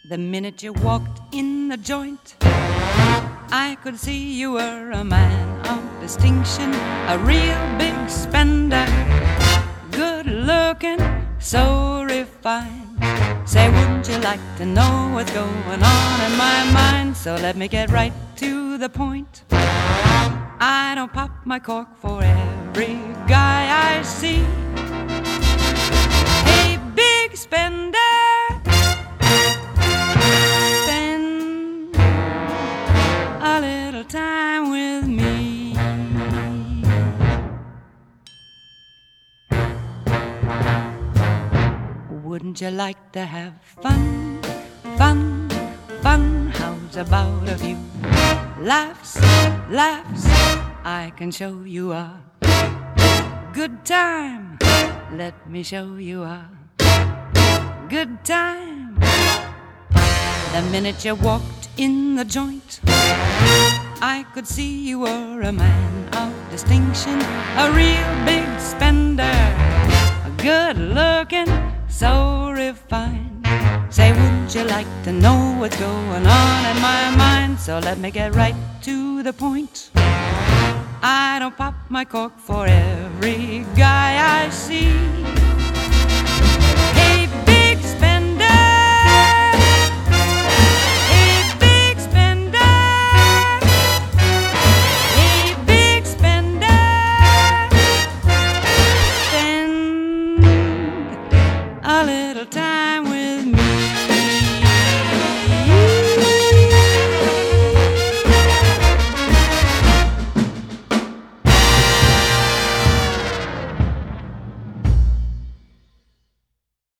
The minute you walked in the joint, I could see you were a man of distinction, a real big spender, good looking, so refined. Say, wouldn't you like to know what's going on in my mind? So let me get right to the point. I don't pop my cork for every guy I see. Hey, big spender, spend a little time with me. Wouldn't you like to have fun, fun, fun? How's about a few laughs, laughs? I can show you a good time. Let me show you a good time. The minute you walked in the joint, I could see you were a man of distinction, a real big spender, good looking, so refined. Say, wouldn't you like to know what's going on in my mind? So let me get right to the point. I don't pop my cork for every guy I see.